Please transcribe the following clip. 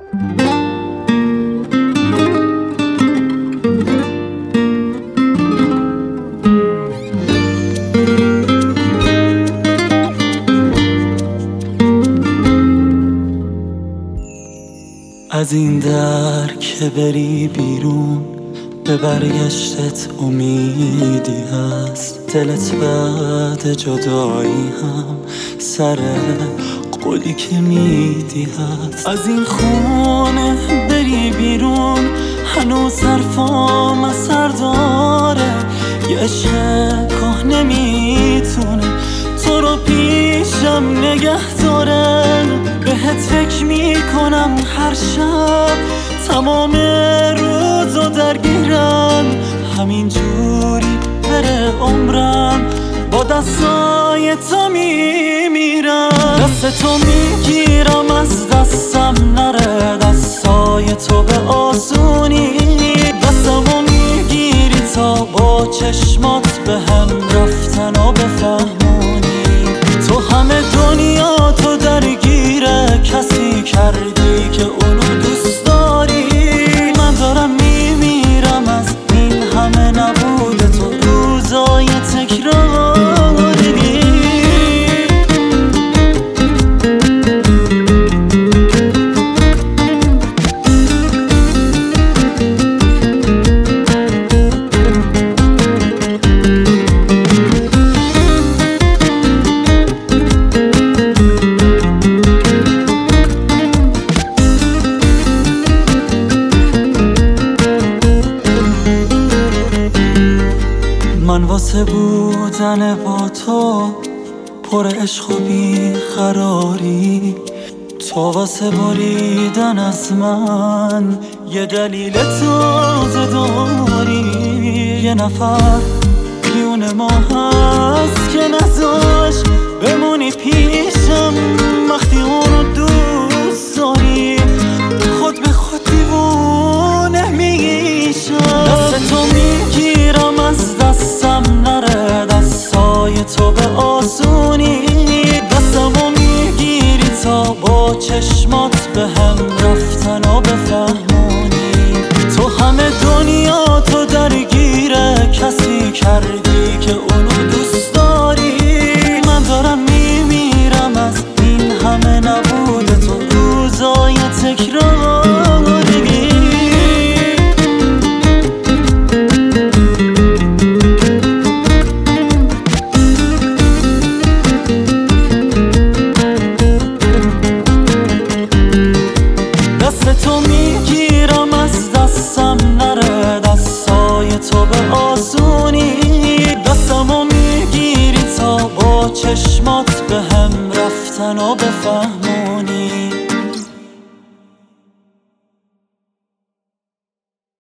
از این در که بری بیرون به برگشتت امیدی هست. دلت بعد جدایی هم سر قولی که میدی هست. از این خونه بری بیرون هنوز حرفام اثر داره. یه عشق کهنه میتونه تو رو پیشم نگه داره. بهت فکر میکنم هر شب تمام روزو درگیرم. همین جوری بره عمرم با دستای تو میمیرم. دست تو میگیرم از دستم نره دستای تو به آسونی. دستمو میگیری تا با چشمات به هم رفتن و بفهمونی. تو همه دنیا تو درگیره کسی کردی که اونو دوست داری. من دارم میمیرم از این همه نبود تو روزای تکراری. من واسه بودن با تو پر عشق و بیقراری. تو واسه بریدن از من یه دلیل تازه داری. یه نفر میون ما هست که نذاش بمونی پیشم وقتی اونو دوست داری. خود به خود دیوونه میشم. دست تو میگیرم از دستم نره دستای تو به آسونی. دستمو میگیری تا با چشمات به هم رفتن و بفهمونی. تو همه دنیا تو درگیره کسی کردی که اونو دوست داری. من دارم میمیرم از این همه نبود تو روزای تکراری. دست تو میگیرم از دستم نره دستای تو به آسونی. دستمو میگیری تا با چشمات به هم رفتن و بفهم